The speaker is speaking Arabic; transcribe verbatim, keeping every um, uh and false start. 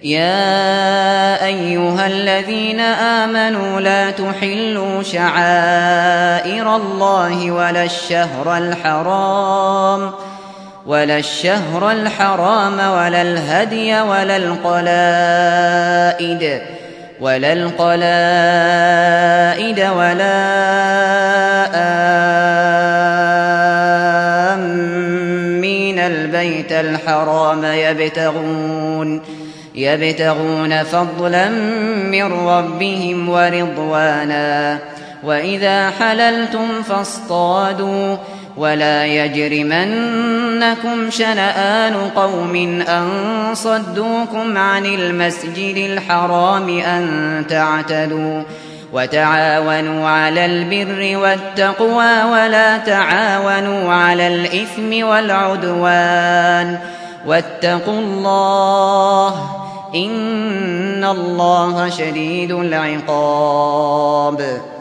يا أيها الذين آمنوا لا تحلوا شعائر الله ولا الشهر الحرام ولا الشهر الحرام ولا الهدي ولا القلائد ولا القلائد ولا آمين البيت الحرام يبتغون يبتغون فضلا من ربهم ورضوانا وإذا حللتم فاصطادوا ولا يجرمنكم شنآن قوم أن صدوكم عن المسجد الحرام أن تعتدوا وتعاونوا على البر والتقوى ولا تعاونوا على الإثم والعدوان واتقوا الله إن الله شديد العقاب.